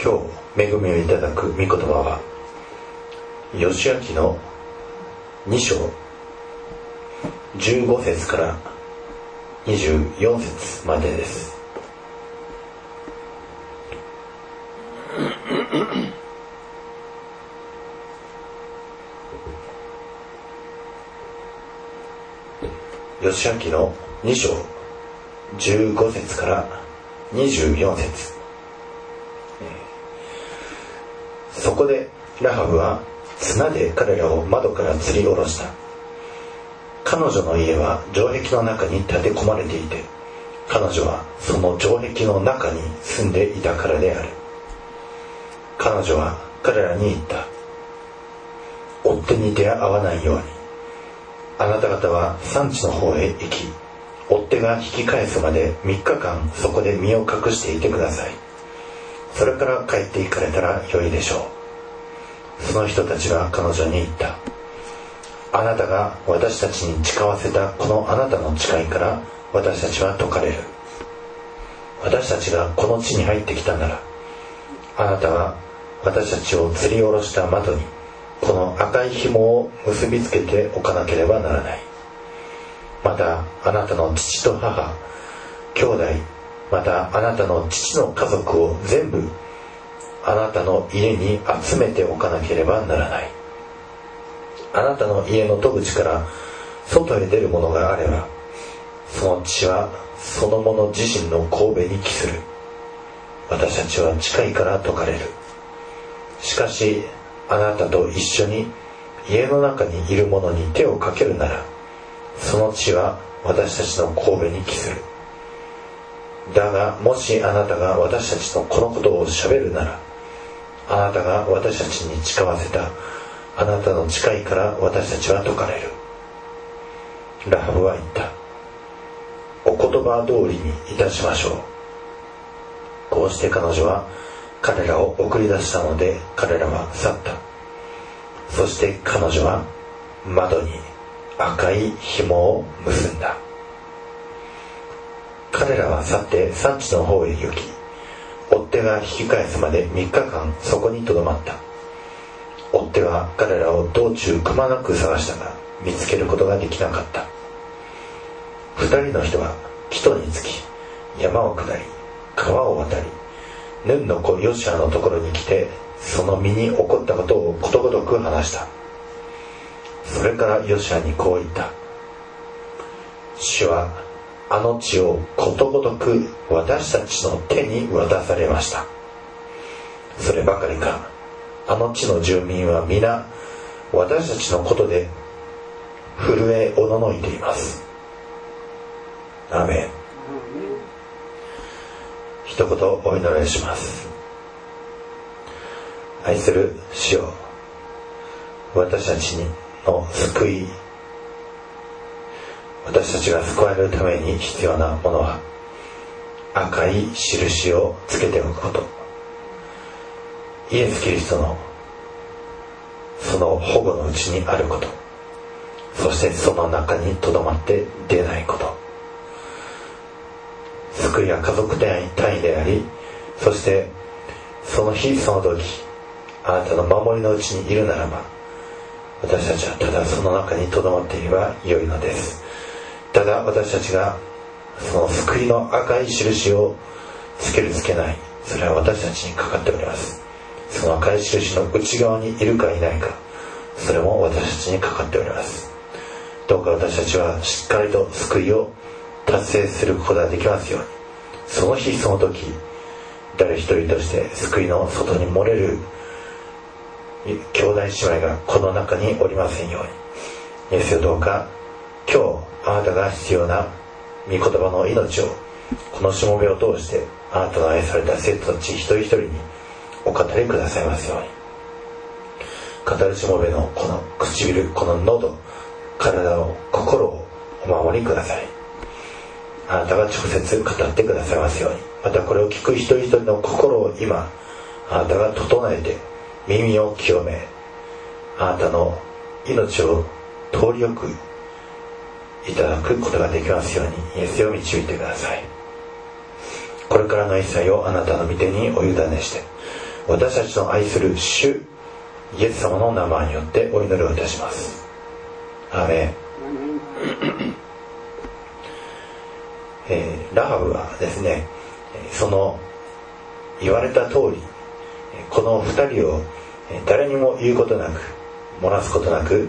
今日恵みをいただく御言葉はヨシュア記の2章15節から24節までです。ヨシュア記の2章15節から24節。そこでラハブは綱で彼らを窓から吊り下ろした。彼女の家は城壁の中に建て込まれていて、彼女はその城壁の中に住んでいたからである。彼女は彼らに言った。追っ手に出会わないように、あなた方は山地の方へ行き、追っ手が引き返すまで3日間そこで身を隠していてください。それから帰って行かれたらよいでしょう。その人たちが彼女に言った。あなたが私たちに誓わせたこのあなたの誓いから私たちは解かれる。私たちがこの地に入ってきたなら、あなたは私たちを吊り下ろした窓にこの赤い紐を結びつけておかなければならない。またあなたの父と母、兄弟、またあなたの父の家族を全部あなたの家に集めておかなければならない。あなたの家の戸口から外へ出るものがあれば、その血はその者自身の頭に帰する。私たちは近いから解かれる。しかしあなたと一緒に家の中にいる者に手をかけるなら、その血は私たちの頭に帰する。だがもしあなたが私たちとこのことをしゃべるなら、あなたが私たちに誓わせたあなたの誓いから私たちは解かれる。ラハブは言った。お言葉通りにいたしましょう。こうして彼女は彼らを送り出したので、彼らは去った。そして彼女は窓に赤い紐を結んだ。彼らは去って山地の方へ行き、追っ手が引き返すまで3日間そこにとどまった。追っ手は彼らを道中くまなく探したが見つけることができなかった。2人の人は帰途につき、山を下り川を渡り、ヌンの子ヨシュアのところに来て、その身に起こったことをことごとく話した。それからヨシュアにこう言った。主はあの地をことごとく私たちの手に渡されました。そればかりか、あの地の住民は皆私たちのことで震えおののいています。アーメン。一言お祈りします。愛する主よ、私たちの救い、私たちが救われるために必要なものは赤い印をつけておくこと、イエス・キリストのその保護のうちにあること、そしてその中にとどまって出ないこと。救いは家族単位であり、そしてその日その時あなたの守りのうちにいるならば、私たちはただその中にとどまっていればよいのです。ただ私たちがその救いの赤い印をつけるつけない、それは私たちにかかっております。その赤い印の内側にいるかいないか、それも私たちにかかっております。どうか私たちはしっかりと救いを達成することができますように、その日その時誰一人として救いの外に漏れる兄弟姉妹がこの中におりませんように。イエスよ、どうか今日あなたが必要な御言葉の命をこのしもべを通してあなたの愛された生徒たち一人一人にお語りくださいますように。語るしもべのこの唇、この喉、体を、心をお守りください。あなたが直接語ってくださいますように。またこれを聞く一人一人の心を今あなたが整えて、耳を清め、あなたの命を通りよくいただくことができますように、イエスを導いてください。これからの一切をあなたの御手にお委ねして、 私たちの愛する主イエス様の名前によってお祈りをいたします。アーメン。ラハブはですね、その言われた通りこの2人を誰にも言うことなく漏らすことなく、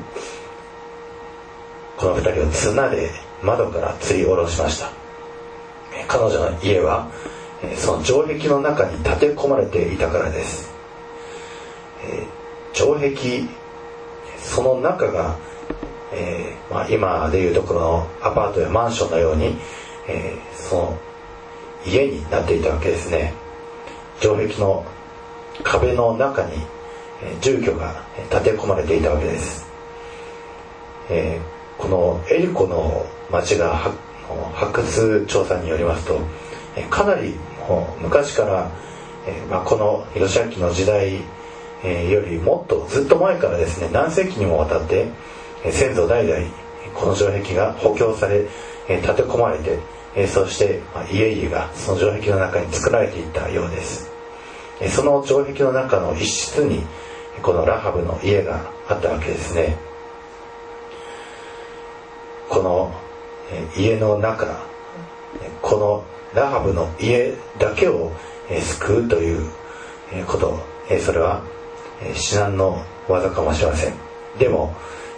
この2人を綱で窓から吊り下ろしました。彼女の家はその城壁の中に立て込まれていたからです。城壁その中が、今でいうところのアパートやマンションのように、その家になっていたわけですね。城壁の壁の中に住居が建て込まれていたわけです。このエリコの町が発掘調査によりますと、かなり昔から、このヨシア記の時代よりもっとずっと前からですね、何世紀にもわたって先祖代々この城壁が補強され建て込まれて、そして家々がその城壁の中に作られていったようです。その城壁の中の一室にこのラハブの家があったわけですね。この家の中、このラハブの家だけを救うということ、それは至難の技かもしれません。でも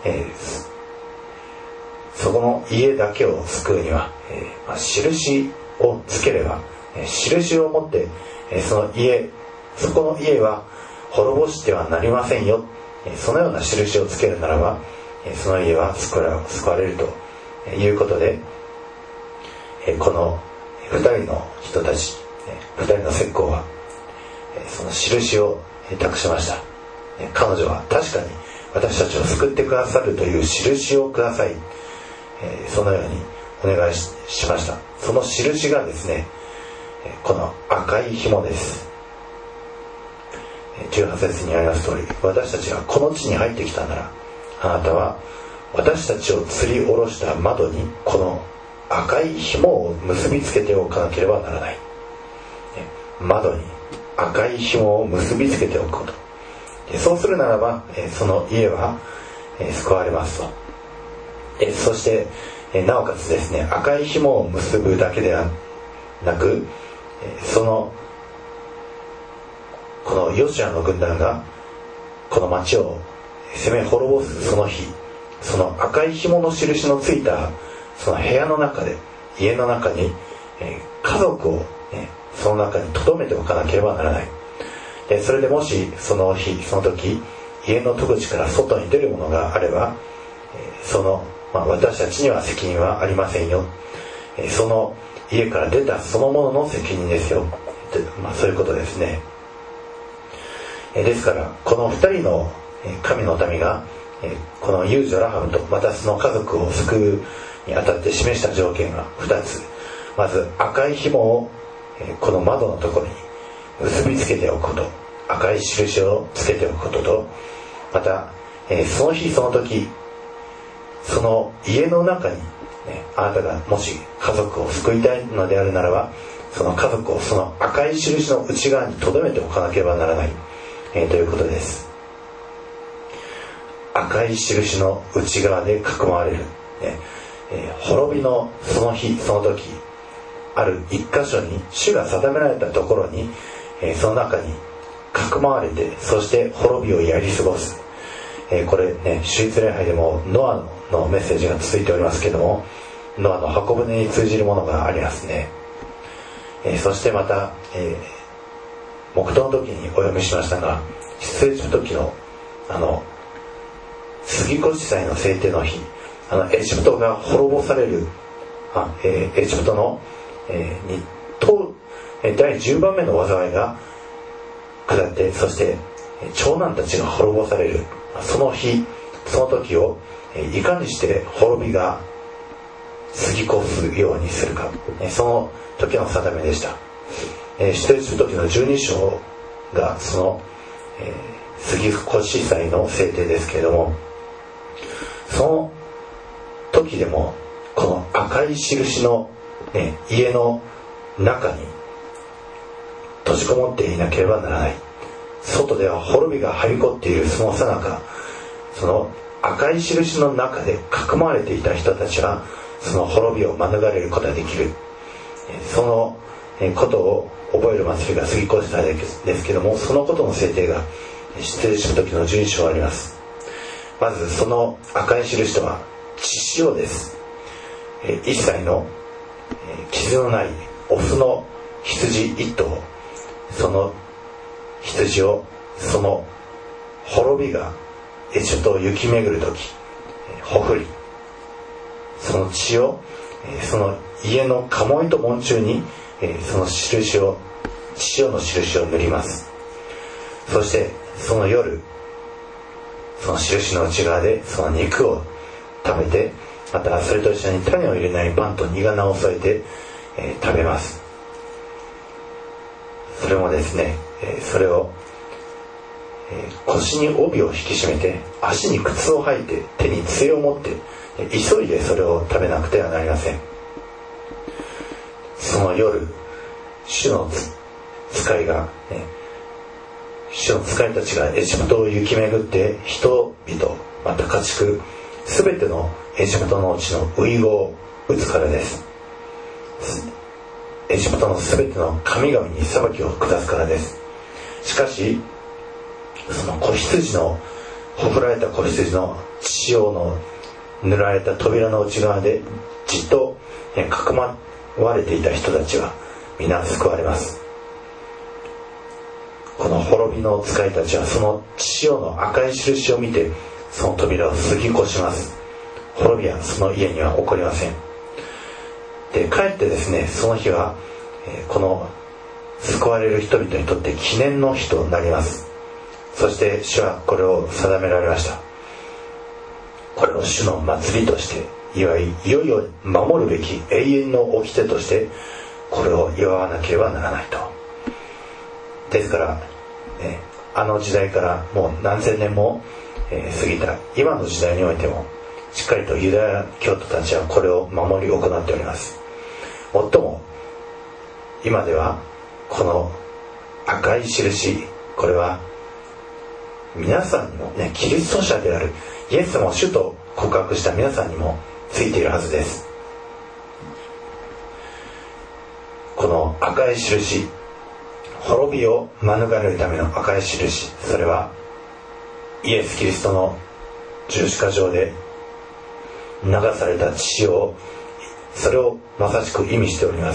そこの家だけを救うには、印をつければ、印を持ってそこの家は滅ぼしてはなりませんよ、そのような印をつけるならばその家は救われるということで、この2人の人たち、2人の石膏はその印を託しました。彼女は確かに私たちを救ってくださるという印をください、そのようにお願い しました。その印がですね、この赤い紐です。18節にあります通り、私たちがこの地に入ってきたなら、あなたは私たちを吊り下ろした窓にこの赤い紐を結びつけておかなければならない。窓に赤い紐を結びつけておくこと、そうするならばその家は救われますと。そしてなおかつですね、赤い紐を結ぶだけではなく、このヨシュアの軍団がこの町を攻め滅ぼすその日、その赤い紐の印のついたその部屋の中で、家の中に家族をその中に留めておかなければならない。それでもしその日その時家の戸口から外に出るものがあれば、私たちには責任はありませんよ、その家から出たそのものの責任ですよ、そういうことですね。ですからこの2人の神の民がこの遊女ラハブとまたその家族を救うにあたって示した条件が2つ。まず赤い紐をこの窓のところに結びつけておくこと、赤い印をつけておくことと、またその日その時その家の中に、あなたがもし家族を救いたいのであるならば、その家族をその赤い印の内側に留めておかなければならない、ということです。赤い印の内側で囲まれる、滅びのその日その時、ある一箇所に主が定められたところに、その中に囲まれて、そして滅びをやり過ごす。これね、主日礼拝でもノアのメッセージが続いておりますけども、ノアの箱舟に通じるものがありますね。そしてまた、黙祷の時にお読みしましたが、出エジプト記の杉越祭の制定の日、エジプトが滅ぼされる、エジプトの、第10番目の災いが下って、そして長男たちが滅ぼされるその日その時をいかにして滅びが過ぎ越すようにするか、その時の定めでした。出エジプト記の12章がその、杉越祭の制定ですけれども、その時でもこの赤い印の、家の中に閉じこもっていなければならない。 外では滅びがはびこっているその最中、その赤い印の中で囲まれていた人たちはその滅びを免れることができる。そのことを覚える祭りが過ぎ越したですけども、そのことの制定が出エジプト記の12章あります。まずその赤い印とは血潮です。一切の傷のないオスの羊一頭、その羊をその滅びがエジプトを行き巡るときほふり、その血をその家の鴨居と門中にその印を塩の印を塗ります。そしてその夜、その印の内側でその肉を食べて、またそれと一緒に種を入れないパンと煮花を添えて、食べます。それもですね、それを、腰に帯を引き締めて、足に靴を履いて、手に杖を持って、急いでそれを食べなくてはなりません。その夜、主の使いが、主の使いたちがエジプトを行き巡って人々、また家畜すべてのエジプトのうちの遺語を打つからです。エジプトのすべての神々に裁きを下すからです。しかしその子羊のほふられた子羊の血潮の塗られた扉の内側でじっと囲まれていた人たちは皆救われます。この滅びの使いたちはその血潮の赤い印を見てその扉を過ぎ越します。滅びはその家には起こりません。で、かえってですね、その日はこの救われる人々にとって記念の日となります。そして主はこれを定められました。これを主の祭りとしていよいよ守るべき永遠の掟としてこれを祝わなければならないと。ですから、あの時代からもう何千年も過ぎた今の時代においてもしっかりとユダヤ教徒たちはこれを守り行っております。もっとも今ではこの赤い印、これは皆さんにもね、キリスト者であるイエス様を主と告白した皆さんにもついているはずです。この赤い印、滅びを免れるための赤い印、それはイエス・キリストの十字架上で流された血を、それをまさしく意味しております。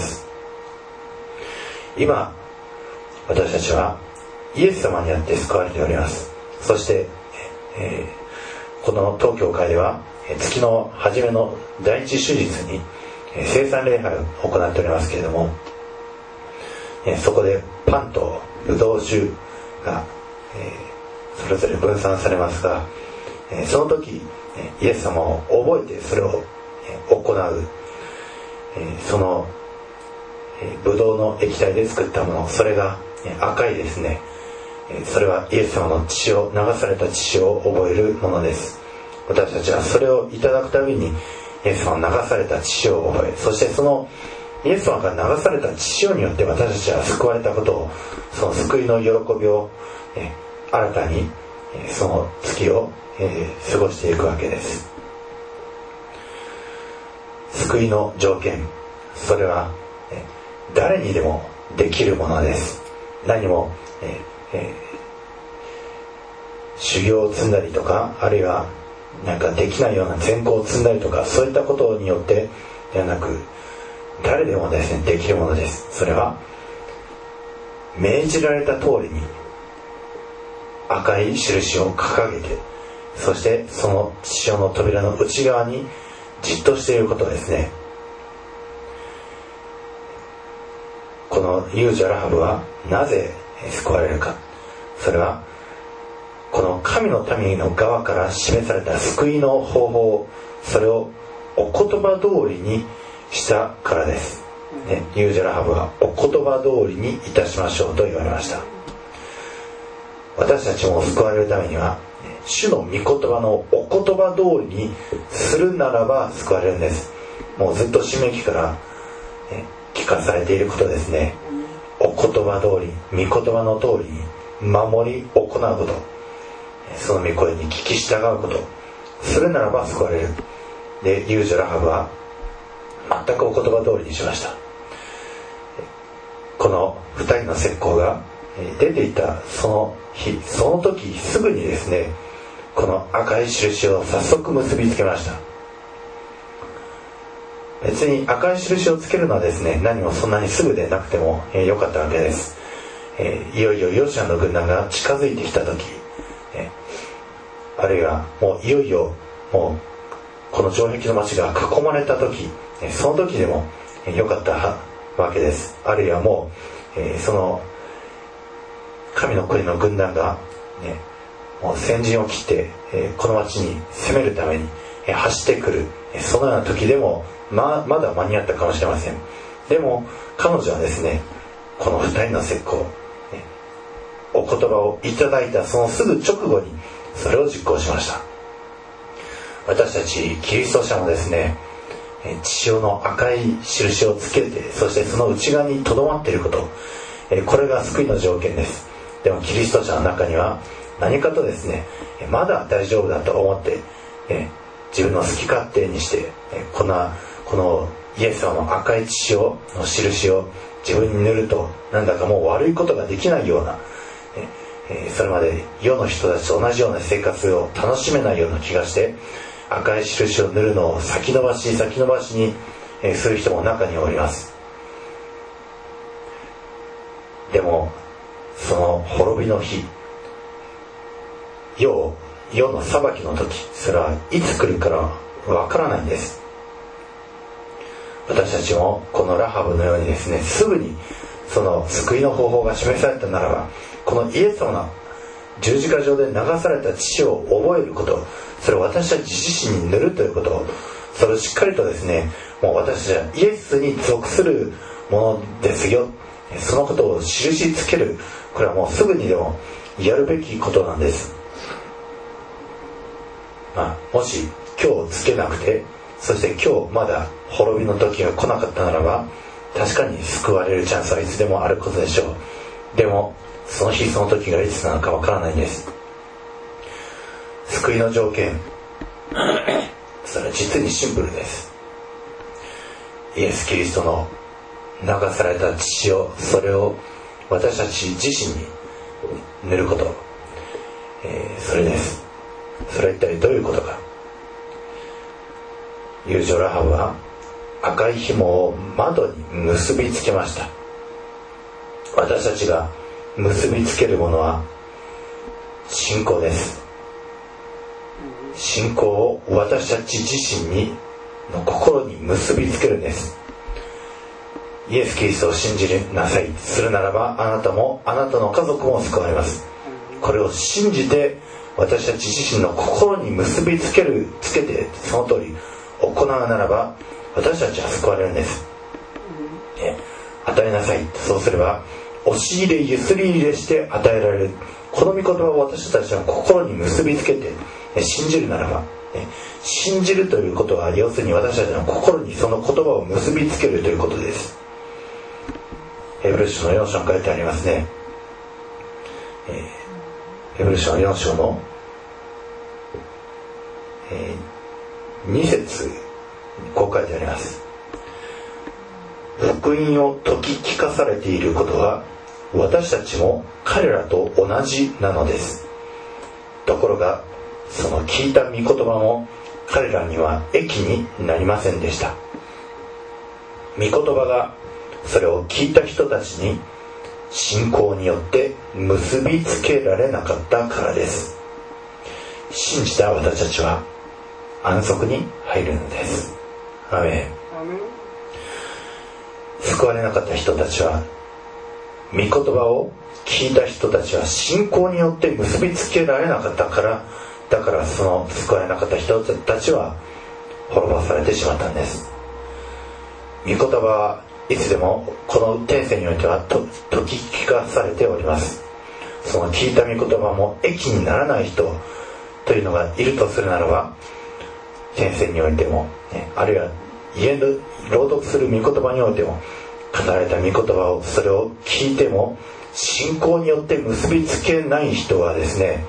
今私たちはイエス様にあって救われております。そして、この当教会では月の初めの第一手術に聖餐礼拝を行っておりますけれども、そこでパンとブドウ酒がそれぞれ分散されますが、その時イエス様を覚えてそれを行う、そのブドウの液体で作ったもの、それが赤いですね。それはイエス様の血を、流された血を覚えるものです。私たちはそれをいただくたびにイエス様の流された血を覚え、そしてそのイエス様が流された血潮によって私たちは救われたことを、その救いの喜びを新たにその月を過ごしていくわけです。救いの条件、それは誰にでもできるものです。何も修行を積んだりとか、あるいはなんかできないような善行を積んだりとか、そういったことによってではなく、誰でもですね、できるものです。それは命じられた通りに赤い印を掲げて、そしてその血潮の扉の内側にじっとしていることですね。この遊女ラハブはなぜ救われるか。それはこの神の民の側から示された救いの方法、それをお言葉通りにしたからです、遊女ラハブはお言葉通りにいたしましょうと言われました。私たちも救われるためには主の御言葉のお言葉通りにするならば救われるんです。もうずっと申命記から聞かされていることですね。お言葉通り、御言葉の通りに守り行うこと、その御声に聞き従うこと、それならば救われる。で、遊女ラハブは全くお言葉通りにしました。この2人の石膏が出ていたその日、その時すぐにですね、この赤い印を早速結びつけました。別に赤い印をつけるのはですね、何もそんなにすぐでなくてもよかったわけです。いよいよヨシュアの軍団が近づいてきた時、あるいはもういよいよもうこの城壁の町が囲まれた時、その時でもよかったわけです。あるいはもう、その神の国の軍団が、もう先陣を切って、この町に攻めるために、走ってくる、そのような時でもまだ間に合ったかもしれません。でも彼女はですね、この2人の石膏、お言葉をいただいたそのすぐ直後にそれを実行しました。私たちキリスト者もですね、血潮の赤い印をつけて、そしてその内側にとどまっていること、これが救いの条件です。でもキリスト者の中には何かとですね、まだ大丈夫だと思って、自分の好き勝手にして、このイエス様の赤い血潮の印を自分に塗ると、なんだかもう悪いことができないような、それまで世の人たちと同じような生活を楽しめないような気がして、赤い印を塗るのを先延ばしにする人も中におります。でもその滅びの日、世の裁きの時、それはいつ来るからわからないんです。私たちもこのラハブのようにですね、すぐにその救いの方法が示されたならば、このイエス様の十字架上で流された血を覚えること、それを私たち自身に塗るということ、それをしっかりとですね、もう私たちはイエスに属するものですよ、そのことを印つける、これはもうすぐにでもやるべきことなんです。もし今日つけなくて、そして今日まだ滅びの時が来なかったならば、確かに救われるチャンスはいつでもあることでしょう。でもその日その時がいつなのかわからないんです。救いの条件、それは実にシンプルです。イエス・キリストの流された血を、それを私たち自身に塗ること、それです。それは一体どういうことか。遊女ラハブは赤い紐を窓に結びつけました。私たちが結びつけるものは信仰です。信仰を私たち自身の心に結びつけるんです。イエス・キリストを信じなさいするならば、あなたもあなたの家族も救われます。これを信じて私たち自身の心に結びつけて、その通り行うならば、私たちは救われるんです。与えなさい、そうすれば押し入れゆすり入れして与えられる。この御言葉を私たちの心に結びつけて信じるならば、信じるということは要するに私たちの心にその言葉を結びつけるということです。ヘブル書の4章に書いてありますね。ヘブル書の4章の、2節こう書いてあります。福音を説き聞かされていることは私たちも彼らと同じなのです。ところがその聞いた御言葉も彼らには益になりませんでした。御言葉がそれを聞いた人たちに信仰によって結びつけられなかったからです。信じた私たちは安息に入るのです。アーメン。救われなかった人たちは、御言葉を聞いた人たちは信仰によって結びつけられなかったから、だからその救われなかった人たちは滅ぼされてしまったんです。御言葉はいつでもこの天性においては説き聞かされております。その聞いた御言葉も益にならない人というのがいるとするならば、天性においても、あるいは朗読する御言葉においても、語られた御言葉をそれを聞いても信仰によって結びつけない人はですね、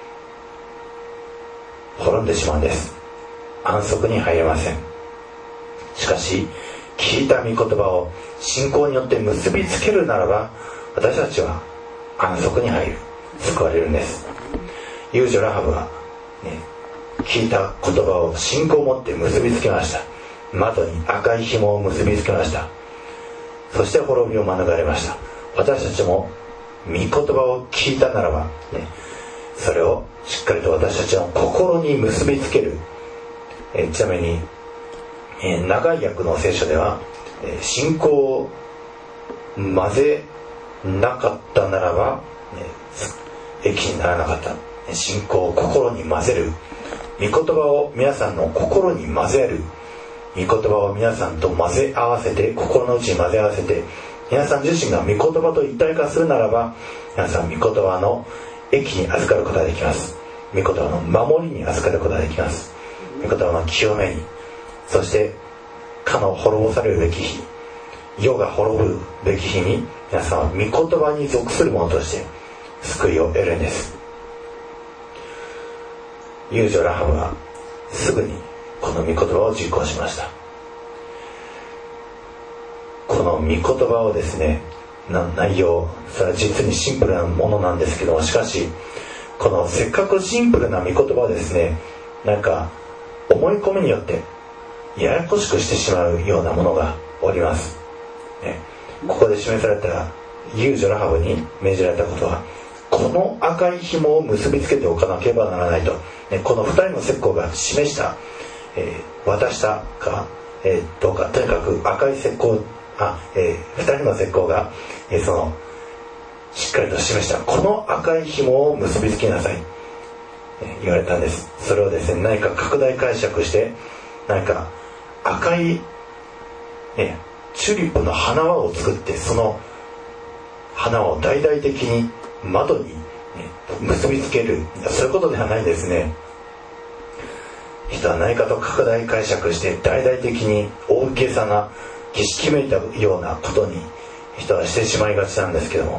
滅んでしまうんです。安息に入れません。しかし聞いた御言葉を信仰によって結びつけるならば、私たちは安息に入る、救われるんです。遊女ラハブは、聞いた言葉を信仰を持って結びつけました。窓に赤い紐を結びつけました。そして滅びを免れました。私たちも御言葉を聞いたならば、それをしっかりと私たちの心に結びつける。ちなみに、長い訳の聖書では、信仰を混ぜなかったならば、益にならなかった。信仰を心に混ぜる。御言葉を皆さんの心に混ぜる。御言葉を皆さんと混ぜ合わせて、心の内に混ぜ合わせて、皆さん自身が御言葉と一体化するならば、皆さん御言葉の益に預かることができます。御言葉の守りに預かることができます。御言葉の清めに、そしてかの滅ぼされるべき日、世が滅ぶべき日に、皆さんは御言葉に属する者として救いを得るんです。遊女ラハブはすぐにこの御言葉を実行しました。この御言葉をですね、内容、それは実にシンプルなものなんですけども、しかしこのせっかくシンプルな御言葉をですね、なんか思い込みによってややこしくしてしまうようなものがおります、ここで示された遊女ラハブに命じられたことは、この赤い紐を結びつけておかなければならないと、この2人の石膏が示した、渡したか、どうか、とにかく赤い石膏、2人の石膏が、そのしっかりと示したこの赤い紐を結びつけなさい、言われたんです。それをですね、何か拡大解釈して、何か赤い、チューリップの花輪を作って、その花を大々的に窓に、結びつける、そういうことではないですね。人は何かと拡大解釈して大々的に大げさな儀式めいたようなことに人はしてしまいがちなんですけども、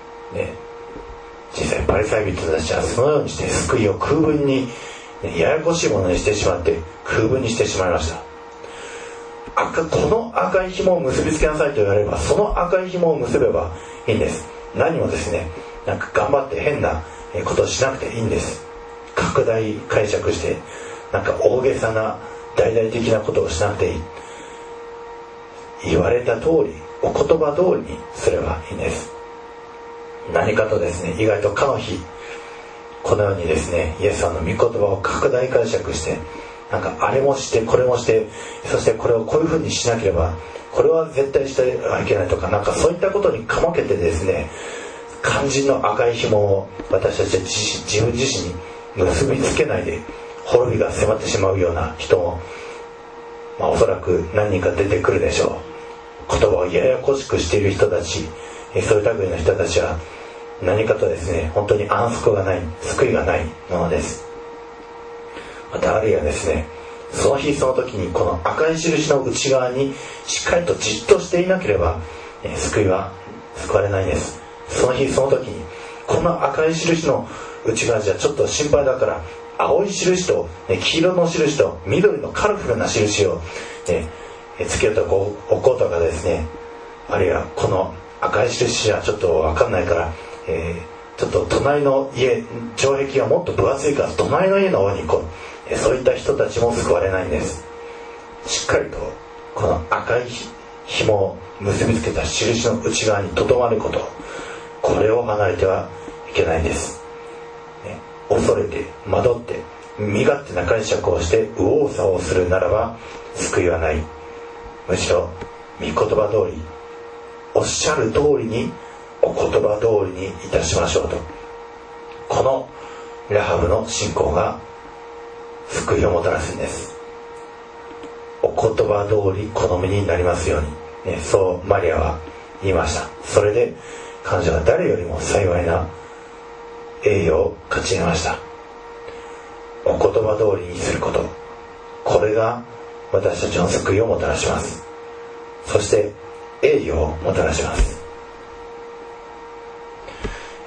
実際パリサイ人たちはそのようにして救いを空分に、ややこしいものにしてしまって空分にしてしまいました。この赤い紐を結びつけなさいと言われれば、その赤い紐を結べばいいんです。何もですね、なんか頑張って変なことをしなくていいんです。拡大解釈してなんか大げさな大々的なことをしなくていい。言われた通り、お言葉通りにすればいいんです。何かとですね、意外とかの日このようにですね、イエスさんの御言葉を拡大解釈して、なんかあれもしてこれもして、そしてこれをこういうふうにしなければ、これは絶対してはいけないとか、なんかそういったことにかまけてですね、肝心の赤い紐を私たち自分自身に結びつけないで滅びが迫ってしまうような人も、おそらく何人か出てくるでしょう。言葉をややこしくしている人たち、そういう類の人たちは何かとですね、本当に安息がない、救いがないものです。またあるいはですね、その日その時にこの赤い印の内側にしっかりとじっとしていなければ、救いは救われないんです。その日その時にこの赤い印の内側じゃちょっと心配だから、青い印と黄色の印と緑のカラフルな印をつけておこうとかですね、あるいはこの赤い印じゃちょっと分かんないから、ちょっと隣の家、城壁がもっと分厚いから隣の家の方に行こう、そういった人たちも救われないんです。しっかりとこの赤い紐を結びつけた印の内側にとどまること、これを離れてはいけないんです。恐れて惑って身勝手な解釈をして右往左往するならば救いはない。むしろ御言葉通り、おっしゃる通りにお言葉通りにいたしましょうと、このラハブの信仰が救いをもたらすんです。お言葉通り好みになりますように、そうマリアは言いました。それで彼女は誰よりも幸いな栄誉を勝ち得ました。お言葉通りにすること、これが私たちの救いをもたらします。そして栄誉をもたらします。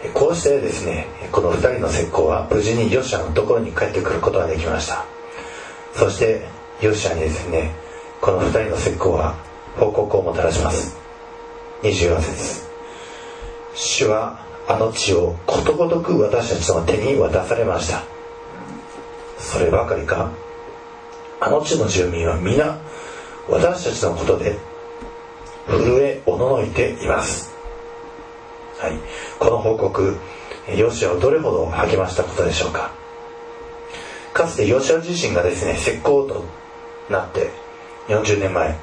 こうしてですね、この2人の石膏は無事にヨシュアのところに帰ってくることができました。そしてヨシュアにですね、この2人の石膏は報告をもたらします。24節、主はあの地をことごとく私たちの手に渡されました。そればかりか、あの地の住民は皆私たちのことで震えおののいています。はい、この報告、ヨシュアをどれほど励ましたことでしょうか。かつてヨシュア自身がですね、石膏となって40年前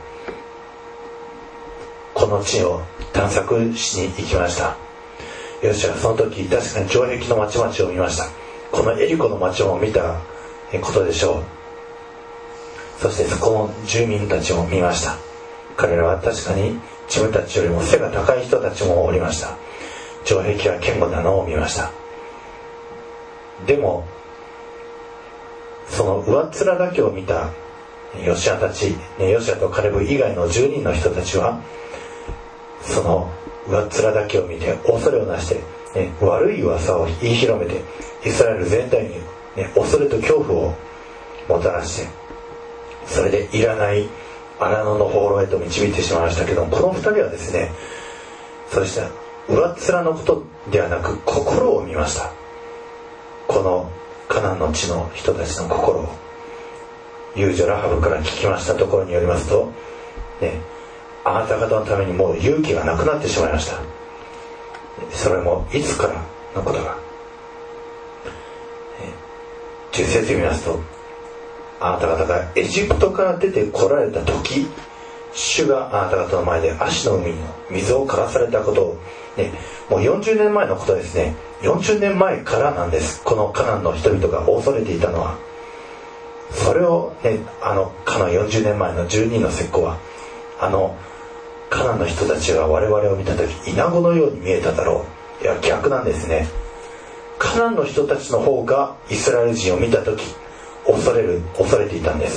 この地を探索しに行きました。ヨシュアはその時確かに城壁の町々を見ました。このエリコの町を見たことでしょう。そしてそこの住民たちを見ました。彼らは確かに自分たちよりも背が高い人たちもおりました。城壁は堅固なのを見ました。でもその上っ面だけを見たヨシュアたち、ヨシュアとカレブ以外の10人の人たちはその上っ面だけを見て恐れをなして、悪い噂を言い広めてイスラエル全体に、恐れと恐怖をもたらして、それでいらない荒野の放浪へと導いてしまいましたけども、この2人はですね、そうした上っ面のことではなく心を見ました。このカナンの地の人たちの心を遊女ラハブから聞きましたところによりますと、あなた方のためにもう勇気がなくなってしまいました。それもいつからのことか。10節見ますと、あなた方がエジプトから出てこられた時、主があなた方の前で葦の海の水を枯らされたことを、もう40年前のことですね。40年前からなんです。このカナンの人々が恐れていたのは。それを、カナン40年前の12の石膏はカナンの人たちが我々を見た時イナゴのように見えただろう。いや、逆なんですね。カナンの人たちの方がイスラエル人を見た時恐れていたんです。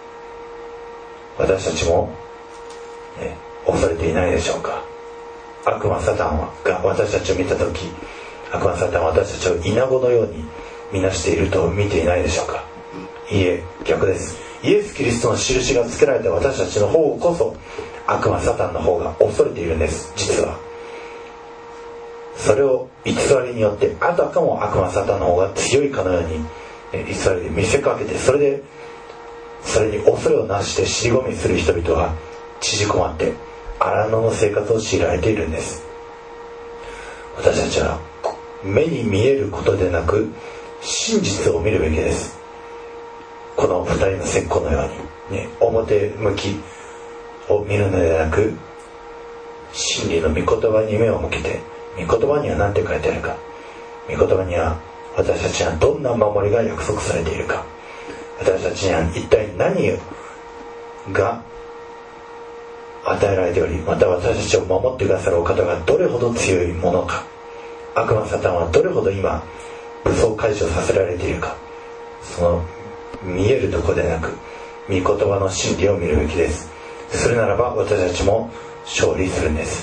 私たちも、恐れていないでしょうか。悪魔サタンが私たちを見た時、悪魔サタンは私たちをイナゴのように見なしていると見ていないでしょうか。いいえ、逆です。イエス・キリストの印がつけられた私たちの方こそ悪魔サタンの方が恐れているんです。実はそれを偽りによって、あたかも悪魔サタンの方が強いかのようにイスラエルで見せかけて、それに恐れをなして尻込みする人々は縮こまって荒野の生活を強いられているんです。私たちは目に見えることでなく真実を見るべきです。この2人の石膏のように、表向きを見るのではなく、真理の御言葉に目を向けて、御言葉には何て書いてあるか、御言葉には私たちにはどんな守りが約束されているか、私たちには一体何が与えられており、また私たちを守ってくださるお方がどれほど強いものか、悪魔サタンはどれほど今武装解消させられているか、その見えるところでなく御言葉の真理を見るべきです。それならば私たちも勝利するんです。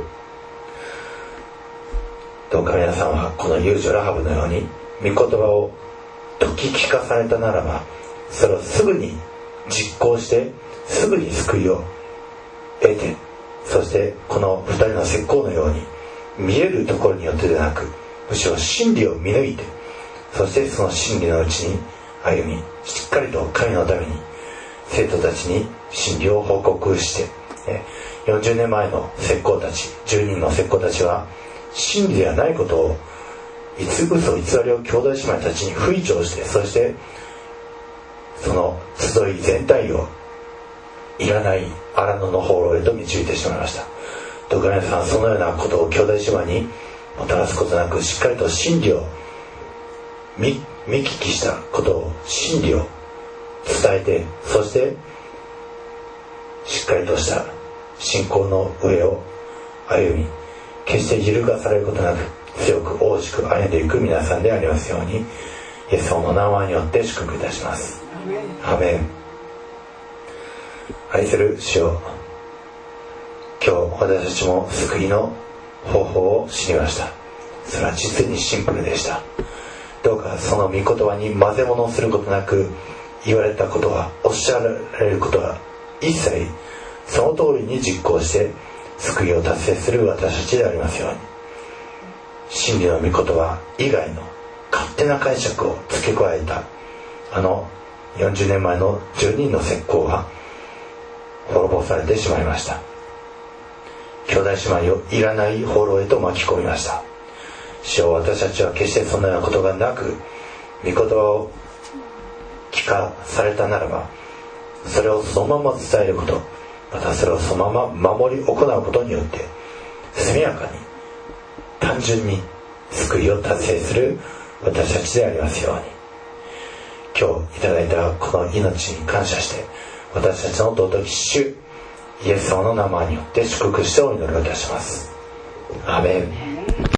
どうか皆さんはこの遊女ラハブのように御言葉を説き聞かされたならば、それをすぐに実行してすぐに救いを得て、そしてこの2人の石膏のように見えるところによってでなく、むしろ真理を見抜いて、そしてその真理のうちに歩み、しっかりと神のために生徒たちに真理を報告して、40年前の石膏たち、10人の石膏たちは真理ではないことを嘘偽りを兄弟姉妹たちに吹聴して、そしてその集い全体をいらない荒野の放浪へと導いてしまいました。どうか皆さん、そのようなことを兄弟姉妹にもたらすことなく、しっかりと真理を見聞きしたことを、真理を伝えて、そしてしっかりとした信仰の上を歩み、決して揺るがされることなく強く大しく歩んでいく皆さんでありますように、イエス様の名前によって祝福いたします。アーメン。愛する主よ、今日私たちも救いの方法を知りました。 それは実にシンプルでした。どうかその御言葉に混ぜ物をすることなく、言われたことは、おっしゃられることは一切その通りに実行して救いを達成する私たちでありますように。真理の御言葉以外の勝手な解釈を付け加えた40年前の10人の石膏は滅ぼされてしまいました。兄弟姉妹をいらない放浪へと巻き込みました。主よ、私たちは決してそのようなことがなく、御言葉を聞かされたならば、それをそのまま伝えること、またそれをそのまま守り行うことによって速やかに単純に救いを達成する私たちでありますように。今日いただいたこの命に感謝して、私たちの尊き主イエス様の名前によって祝福してお祈りをいたします。アーメン。